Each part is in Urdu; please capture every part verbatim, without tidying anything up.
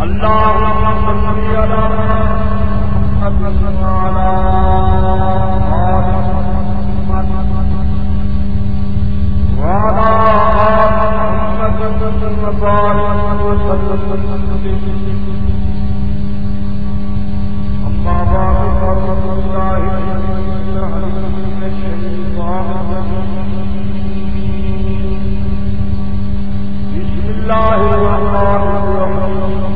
اللهم صل على محمد وعلى آل محمد وعلى آل محمد وبارك وسلم. أما بعد فأعوذ بالله من الشيطان الرجيم. بسم الله الرحمن الرحيم.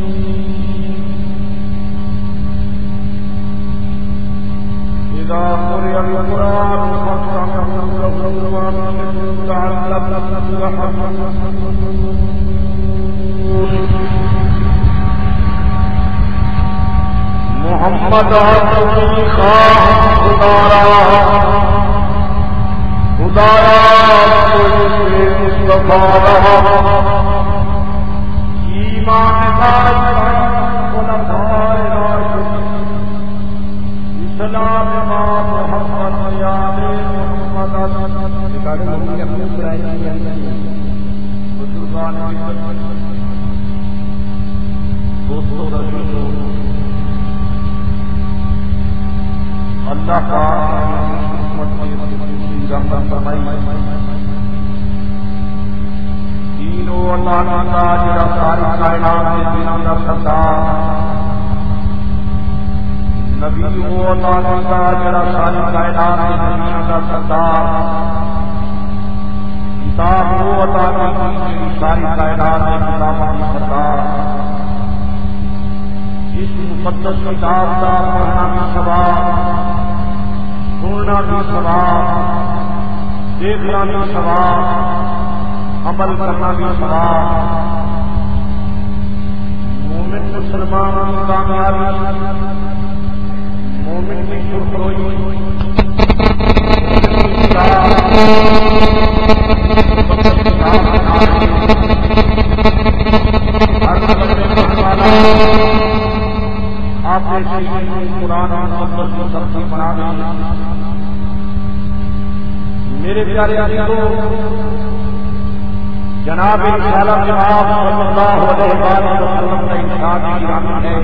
إذا قرئ القرآن فاستمعوا له وأنصتوا لعلكم ترحمون. محمد عبدی خواہ خدارا خدارا کوئی مصطفیٰ رہا ایمان دار خلفائے راشدین اسلام محمد یاد محمد دوستو رسولو اللہ پاک رحمت فرمائی دین و اللہ کا جڑا ساری کائنات کے دین کا سردار نبی و اللہ کا جڑا ساری کائنات کے دین کا سردار کتاب و اللہ کی ساری کائنات کے کتاب کا سردار اس مقدس کتاب کا پڑھنا بھی ثواب سننا بھی ثواب دیکھنا بھی ثواب عمل کرنا بھی ثواب. مومن مسلمان کی کامیابی مومن کی سرخروئی آپ قرآن مقدس کو ترقی بنا دیں. میرے پیارے عزیزو جناب عالم جناب صلی اللہ علیہ وسلم کا ارشاد گرامی ہے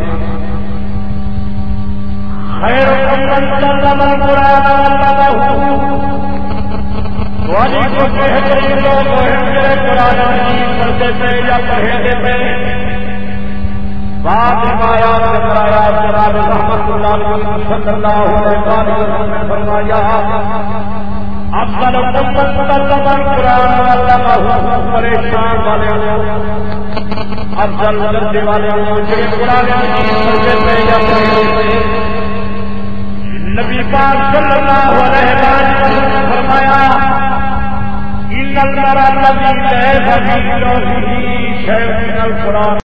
خیر من تعلم القرآن وعلمه. واجی کو بہترین لوگ ہیں قرآن مجید پڑھتے تھے یا پڑھتے تھے. بعد آیا کرایا جناب رحمت اللہ علیہ صلی اللہ علیہ وسلم نے فرمایا افضل امت تعلم القرآن وعلمه. پریشان والے افضل درجے والے جو قرآن پڑھتے تھے یا پڑھتے تھے. نبی پاک صلی اللہ علیہ وسلم نے فرمایا ان المرء الذي ليس في قلبه شيء من القرآن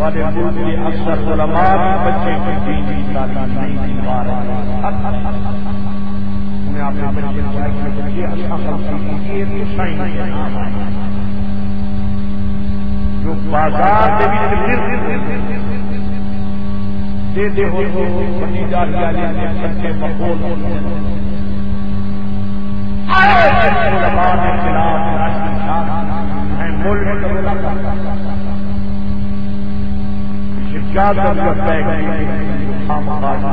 والے ملک کے اکثر علماء بچے کی دین کی تعلیم نہیں دلوا رہے انہیں آپ نے بچے کو یہ اچھا غلطی کی یہ سائن ہے جو بازار دے دے ہو بنی جاتی والے سچے مقبول ہوتے ہیں علماء کے خلاف ہیں ملک کیا ضرورت ہے کہ ہم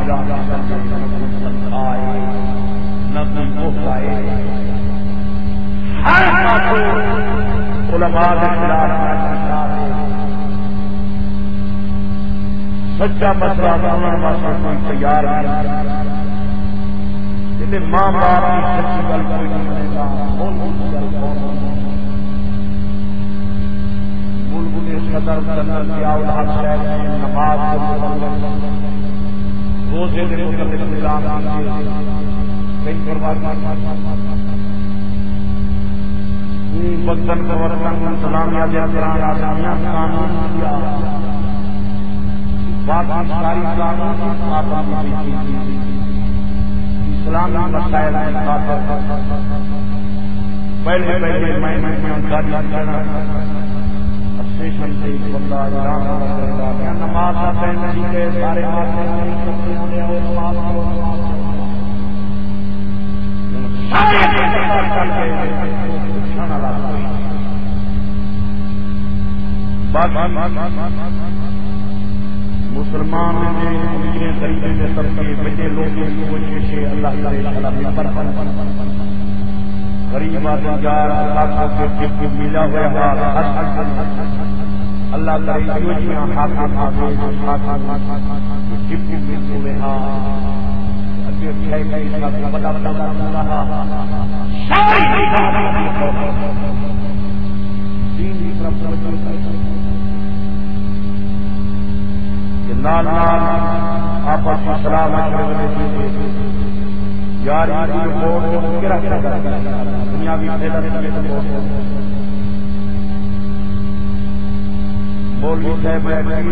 علماء کے خلاف سچا مسئلہ کوئی تیار نہیں ماں باپ کی سچی گل کوئی نہیں صدر جنرل ضیاء الحق صاحب نے نماز روزے کے متعلق نظام کئی بدن گورنمنٹ انتظامیہ جران آسامیہ قانون کیا باقی ساری قانون پابندی اسلامی مسائل میں خاطر پہلے پہلے میں میں گاڑی چلانا اسٹیشن سے بندہ آرام کرتا نماز پڑھنے کے سارے مسلمان خریدنے سب کے بڑے لوگ اللہ غریب آدمی ملا ہوا اللہ نال آپس میں سلام یار دنیا بھی مولوی صاحب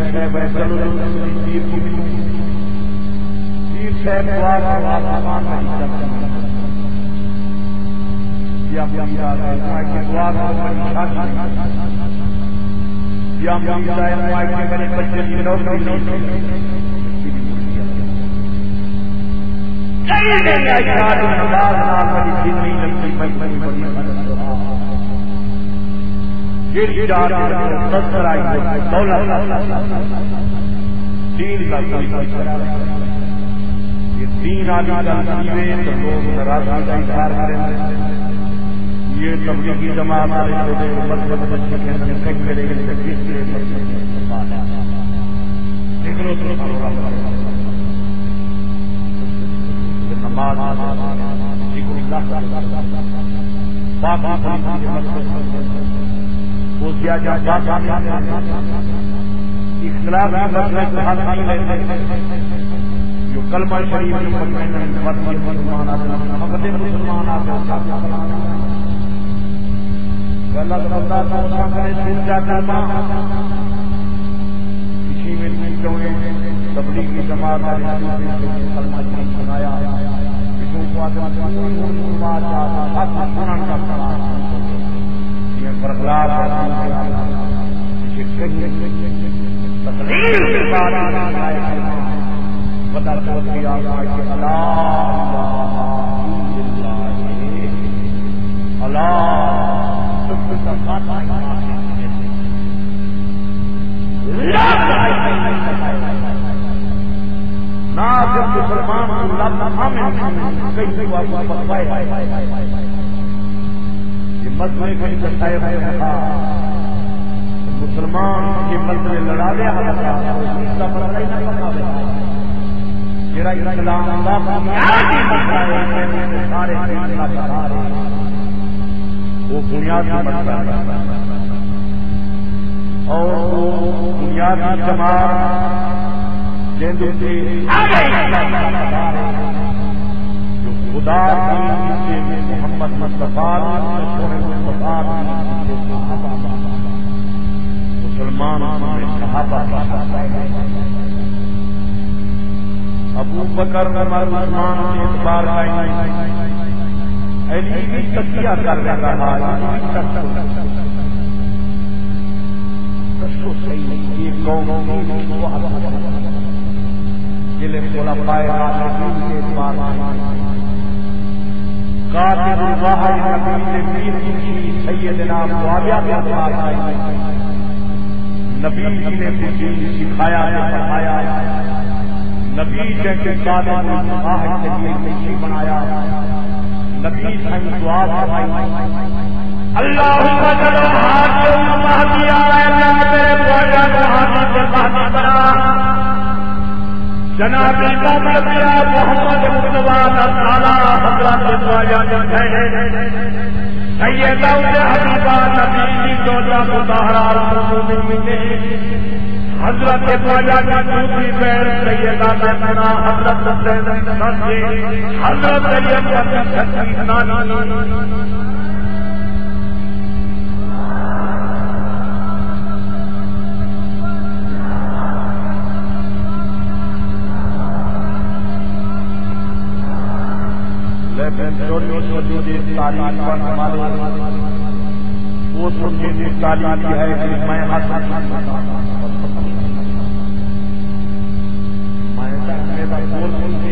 بچے کی نوکری یہ تبلیغی جماعت جو کلمہ شریف مسلمان تبلیغی جماعت سنایا مسلمان کے مسئلے لڑا لیا وہ بنیادی مسئلہ اور بنیادی جماعت جو خدا محمد مصطفیٰ مسلمان صحابہ ابو بکر عمر عثمان کے اعتبار کا علی بھی تکیہ کر رہا ہے یہ قوم جلے خلفائے راشدین کے اعتبار قاتل الواحد نبی نے میر کی سیدنا معاویہ کے اعتبار نبی جی نے کچھ سکھایا پڑھایا نبی جیسے قاتل الواحد کے لیے کچھ بنایا نبی سے دعا فرمائی اللہم صل علی مہدی اللہ تیرے بوجھا مہدی سے مہدی بنا جناب محمد محمد مصطفیٰ تعالی حضرت خواجہ سیدہ حبیبہ نبی کی زوجہ مطہرہ المؤمنین حضرت خواجہ کی دوسری بہن سیدہ میمونہ حضرت حضرت حضرت نانی تعلیم پر ہمارے وہ سنجیدی تعلیم ہے کہ میں حسن میں میرا بول سنتے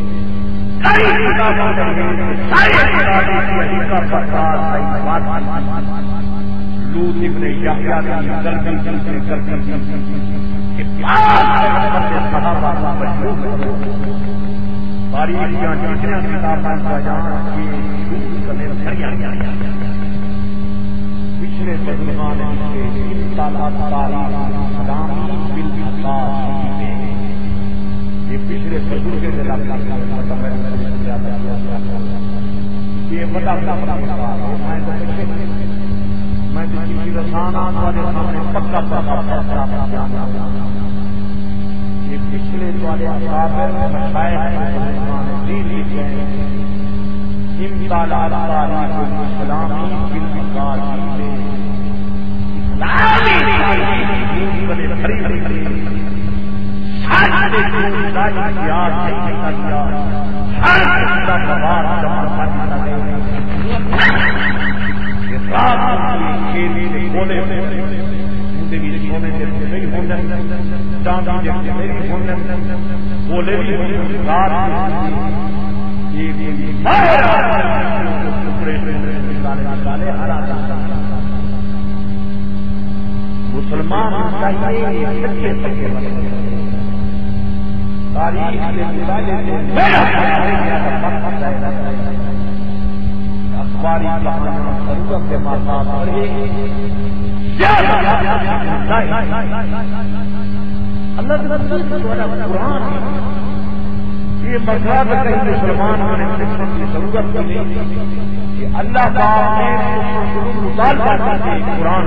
لوط ابن یحییٰ کی گردن چلتے گردن صحابہ تاریخیاں جتنے کتابیں کا جہاں کی پچھلے بزرگان کے سالات تاریخ یہ پچھلے بزرگ یہ بڑا میں کسی رسانہ والے سامنے پکا پکا یہ پچھلے والے اکابر مشائخ دین لکھے ہیں امتالات تاریخ الاسلامی بالمقال اسلامی تاریخ بلے خرید ساتھ میں جو دائی یاد نہیں کریا ہر کتا سوار جمع کرنا دے یہ رات کی کھیلی نے کھولے مجھے بھی سونے سے نہیں ہونے چاندی جیسے نہیں ہونے بولے بھی رات یہ مسلمان چاہیے تاریخ اخباری ضرورت کے مقام اللہ قرآن یہ مذہب کہیں مسلمان ہونے کی ضرورت نہیں کہ اللہ پاک نے مطالبہ کرتے قرآن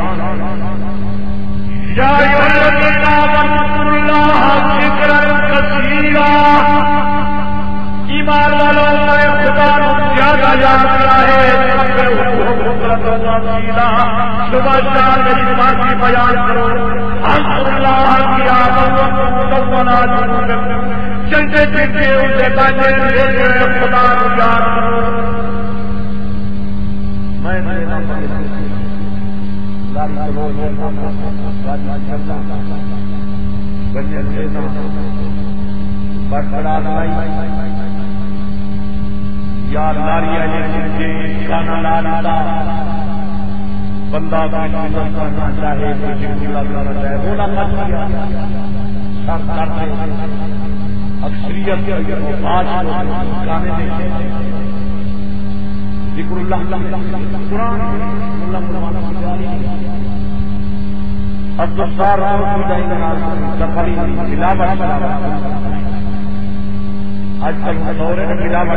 یا ایھا الذین آمنوا اللہ ذکرا کثیرا ایمان والوں نے خدا کو زیادہ یاد کیا ہے صبح شام میری بات کی بیان کرو اللہ کی آمد چلتے چلتے اسے بچے خدا کو یاد کرو میں یا لاریا گانا لانا بندہ کرنا چاہے رونا اکثریت گانے دیکھے ذکر اللہ قرآن عبدالسار سفری ملاوٹ آج کل دور میں ملاوٹ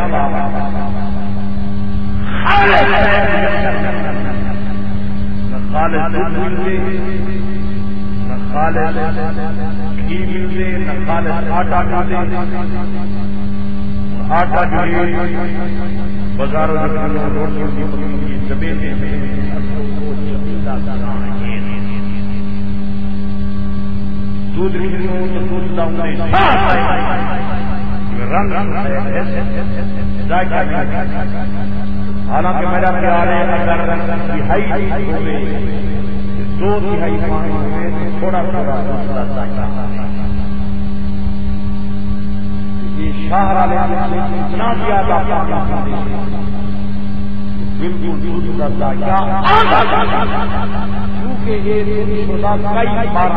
نہ خالص ملتے نہ خالص گھی ملتے نہ خالص آٹا ملتے آٹا جو بازاروں میں روٹیوں کی زمین میں دودھ کھیلوں تو دودھ لاؤں رنگ حالانکہ میرا پیار ہے اگر تہائی ہوئے دو تہائی پانی ہوئے تو تھوڑا تھوڑا یہ شاہ والے اتنا زیادہ بالکل دودھ کا ذائقہ کیونکہ یہ خدا کئی بار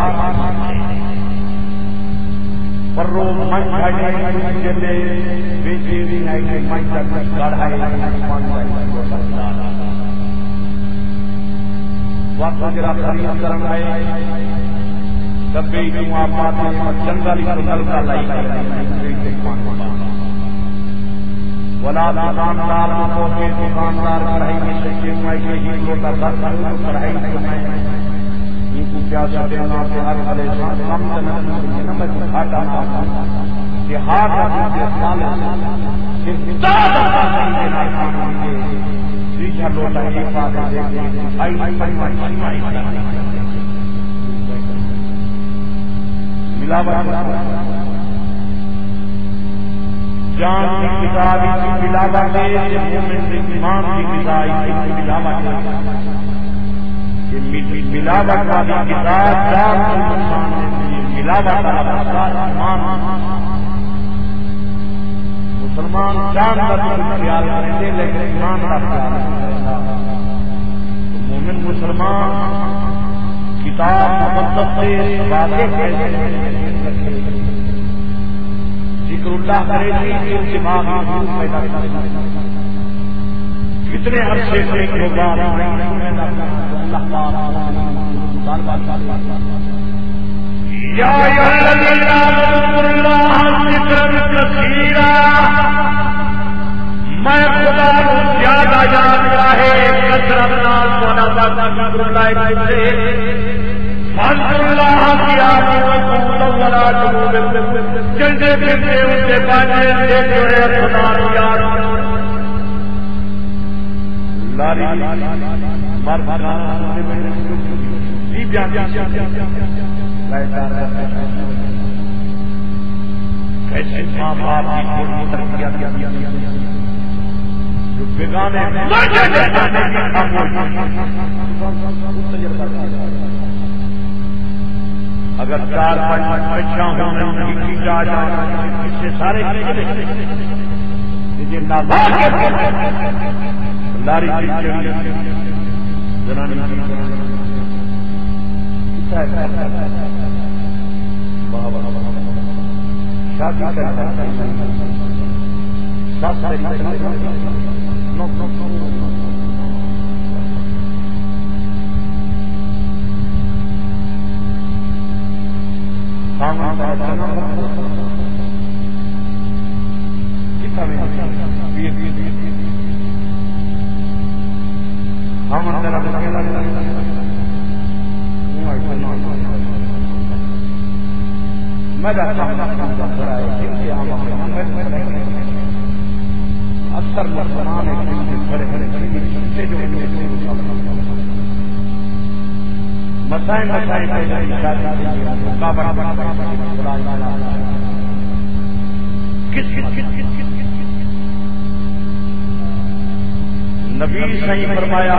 پر رو من کھانے چلے بیچے نہیں کہ من تک کڑھائی وقت جرا خرید کرن آئے دبے کیوں آپ بات جنگل کو نلکا لائی ولا دکاندار کو کے دکاندار کڑھائی میں سچے مائی کے ہی لوٹا گھر کڑھائی میں یہ کو کیا جاتے ہیں آپ ہر والے کم تنظیم نمبر کھاتا کہ ہاتھ کے سال کہ زیادہ ریچا لوٹا ایک بات ہے آئی ملاوٹ جان کی کتاب کی ملاوٹ ہے مومن کے ایمان کی کتاب کی ملاوٹ ہے ملاوٹ والی کتاب جان ملاوٹ والا ایمان مسلمان جان کا خیال کرتے لیکن ایمان کا خیال مومن مسلمان کتاب مقدس سے واضح کہتے ہیں ذکر اللہ کرے گی دماغ پیدا کرے کتنے عرصے سے ہوگا یا ایھا الذین آمنوا اللہ ذکرا کثیرا میں خدا کو زیادہ یاد رہے کثرت نال سونا ذکر اللہ سے فضل اللہ کیا رسول ولا جنوب چلتے پھرتے ان سے باجے سے جڑے خدا یاد لاری مر کیسے ماں باپ کی تھوڑی ترقیاں جو بیگانے اگر چار پانچ بچہ ہوں کھینچا جائے سے سارے لاری زنانی شادی اکثر مسلمان مسائل مسائل نبی صحیح فرمایا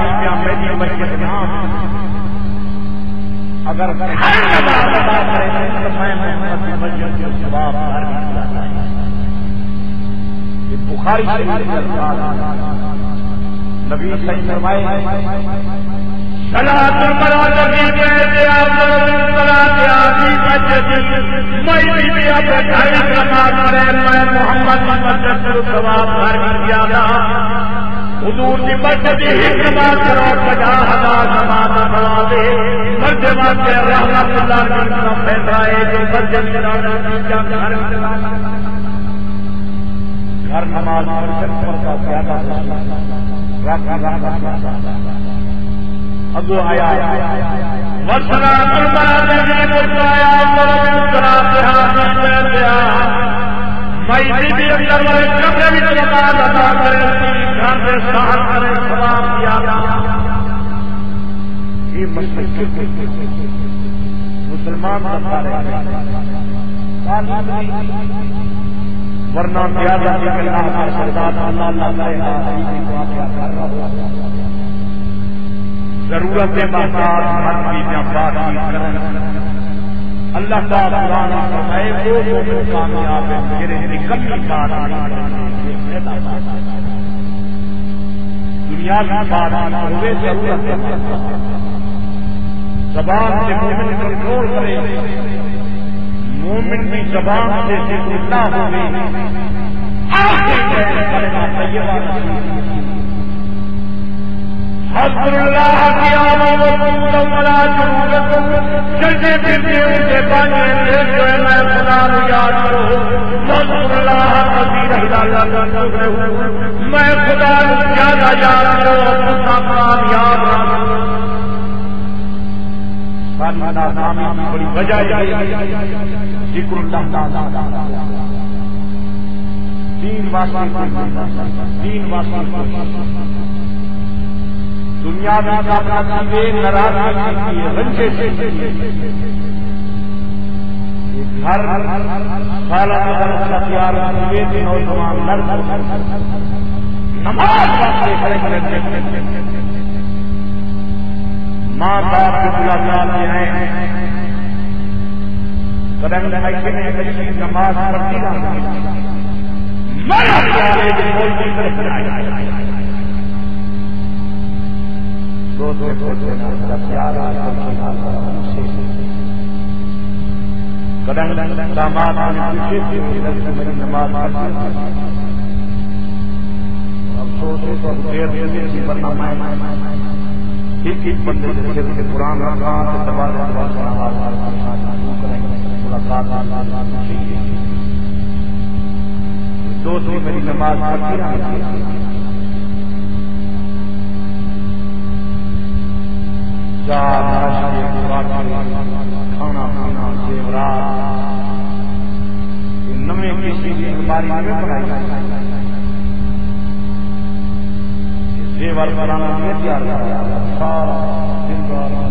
اگر بخاری نبی صحیح فرمائے صلاۃ المراد کی کہتے آپ صلاۃ آدھی مسجد میں بھی اپنے گھر نماز پڑھے میں محمد مسجد ثواب گھر کیا تھا حضور کی مسجد ہی نماز کرو پچاس ہزار نماز پڑھا دے مسجد کے رحمت اللہ کا نام پھیلائے جو مسجد کرا کیا گھر گھر نماز مسجد پر کا زیادہ رکھا رکھا ابو آیا وصلاۃ المراد کی بتایا صلاۃ حاضر میں بھی اندر والے کمرے میں نماز ادا کرے گھر سے سحر کرے ثواب کیا یہ مسجد مسلمان ورنہ زیادہ اللہ کا سردار اللہ ضرورت محتاج اللہ کا قرآن فرمائے وہ مومن کامیاب ہے میرے نکلی بات دنیا کی بات ہوئے ضرورت زبان سے مومن کنٹرول کرے مومن کی زبان سے ذکر اللہ ہوئے حضر اللہ قیامہ وقوم ولا جنوبت چلتے پھرتے ان کے بانے جو ہے میں خدا کو یاد کرو حضر اللہ قصیر اللہ میں خدا کو زیادہ یاد کرو اپنا قرآن یاد رکھو ساری ناکامی کی بڑی وجہ ہے ذکر اللہ دین واسطے دین واسطے دنیا میں کامیابی ناراضگی کی رنجے سے ہر سالانہ ہتھیار ہوئے تھے نوجوان مرد نماز واسطے کھڑے کھڑے ماں باپ کے ملاقات میں ہیں قدم ایسے میں کبھی نماز پڑھتی رہا مرد والے جو بولتی طرف آئے قدم داماد نماز افسوس دیر دیر بننا ایک ایک بندے سے قرآن دو دو میری نماز پڑھتی کھانا پینا زیورات نویں کسی کی ہماری میں بنائی زیور بنانا میں تیار سارا دن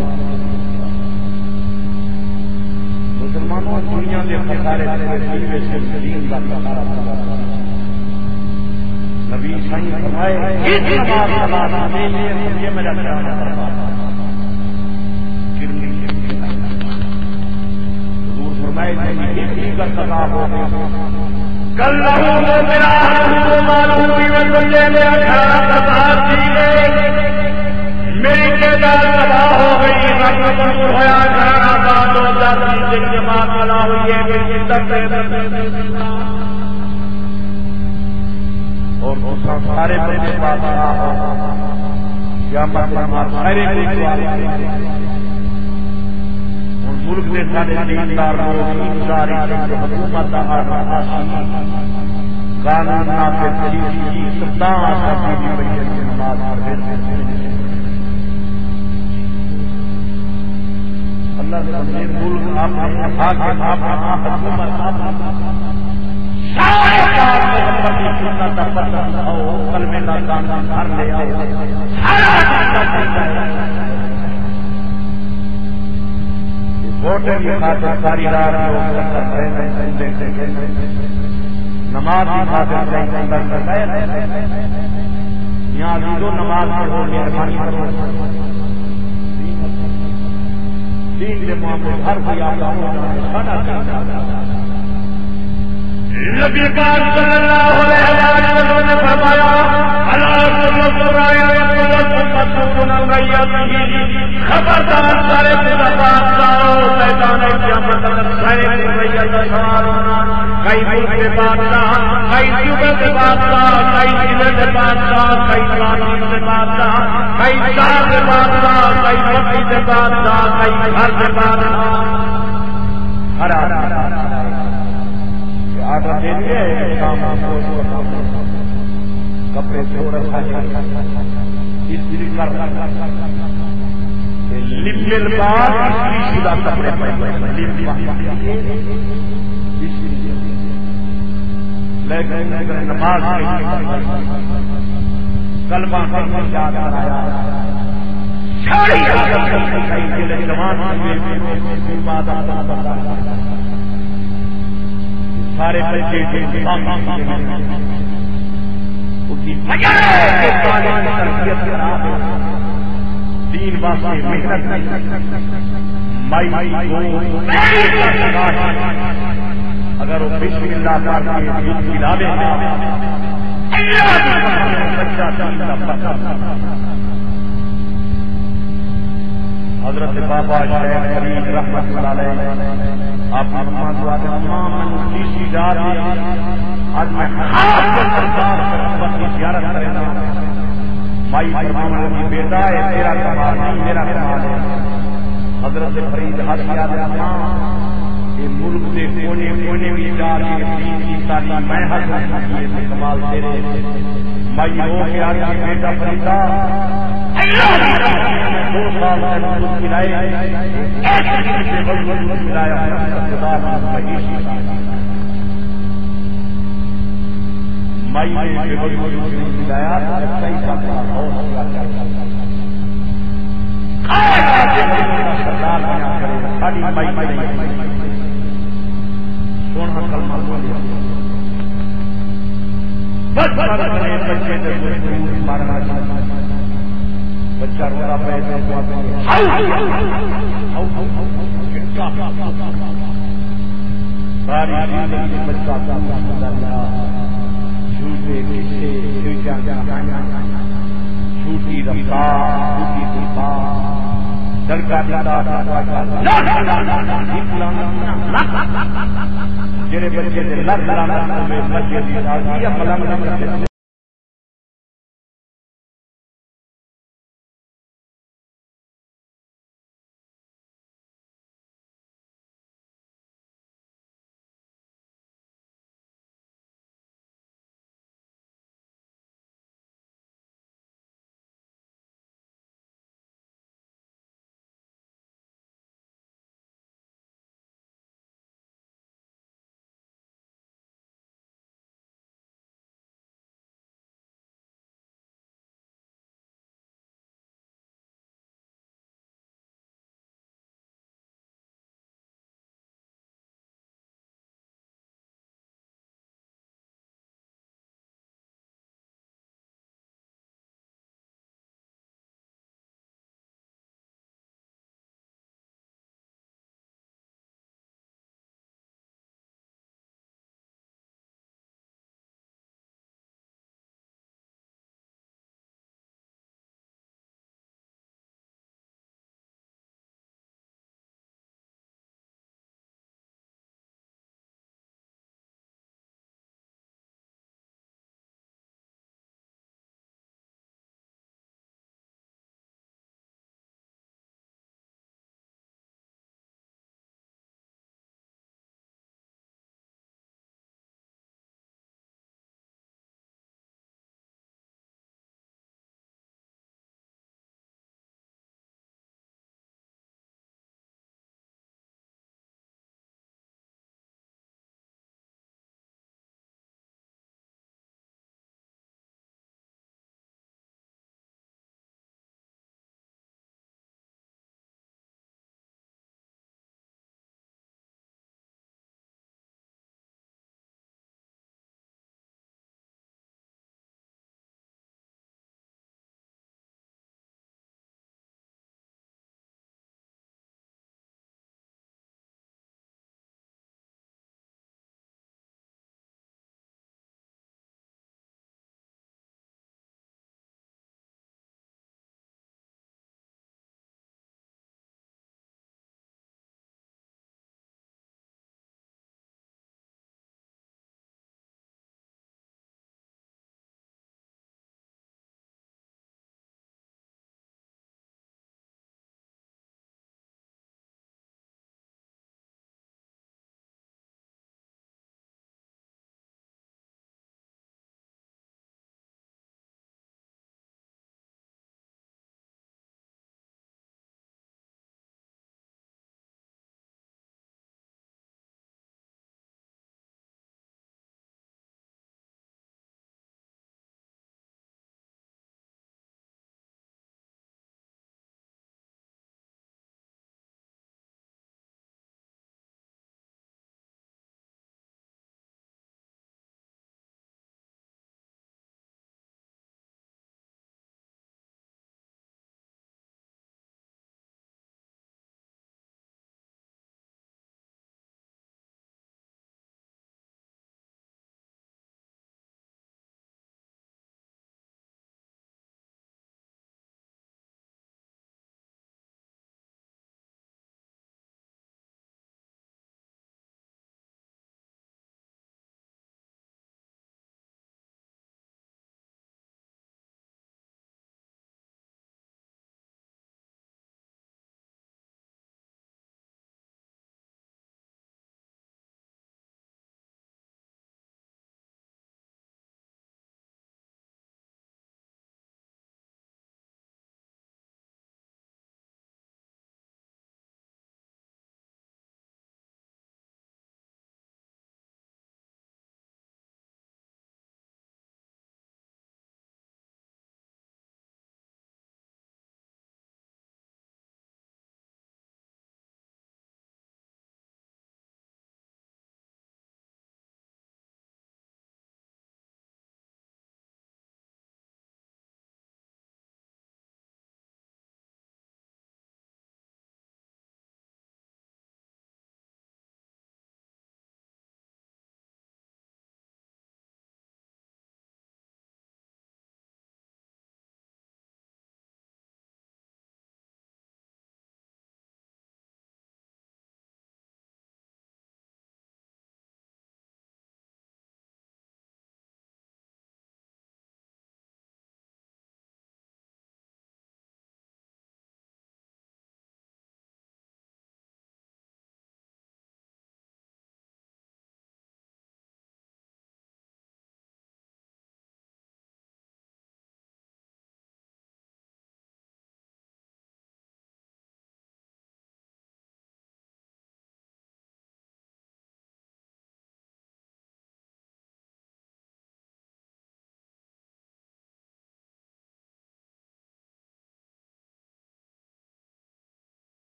مسلمانوں دنیا کے خسارے نبی صحیح فرمائے کل میرا میری تعداد تباہ ہو گئی ہوا جماعت بنا ہوئی ہے اور سارے بڑے بات کیا سارے ملک کے سارے دیندار لوگ حکومت قانون نافذ کی سلطان نماز اللہ نے ملک حاکم حکومت سارے کام کی سنت پر آؤ کلمے کا قانون گھر لے آؤ ووٹیں کی خاطر ساری رات نماز کی خاطر یہاں جو نماز پڑھو مہربانی کرو دین کے معاملے ہر کوئی آپ نبی پاک صلی اللہ علیہ وسلم نے فرمایا خبردار سارے میدان قیامت کئی ملک کے بادشاہ کئی صوبے کے بادشاہ کئی ضلع کے بادشاہ کئی کراچی کے بادشاہ کئی شہر کے بادشاہ کئی بستی کے بادشاہ کئی گھر کے بادشاہ ہر آڈر دے دیے کپڑے دھو رکھا استری کر لمبل بعد استری شدہ کپڑے لیکن نماز کلمہ یاد کرایا ساری جوان سارے بچے تین واسطے محنت اگر وہ بسم اللہ کر کے دودھ پلا دے حضرت بابا شیخ فرید رحمت اللہ علیہ آپ فرمان دعا دے امام من تیسری رات آج میں خاص سرکار پر زیارت کرنا مائی فرمان لگی بیٹا ہے تیرا کمال نہیں میرا کمال ہے حضرت فرید ہاتھ یاد رکھنا یہ ملک کے کونے کونے میں جا کے دین کی تعلیم میں حاصل کی ہے کمال تیرے مائی ہو کے آج کی بیٹا فریدہ دو سال سے ملک کھلائے ایک دن سے ملک کھلایا خدا مہیشی مائی نے ملک کھلایا صحیح کا بہت سردار بنا کرے ساری مائی مائی سونا کلمہ بولے بس بچے مارنا بچہ رونا پہ ساری زندگی بچہ جھوٹے پیچھے چھوٹی رفتار چھوٹی دلفار لڑکا جڑے بچے لڑ لانا بچے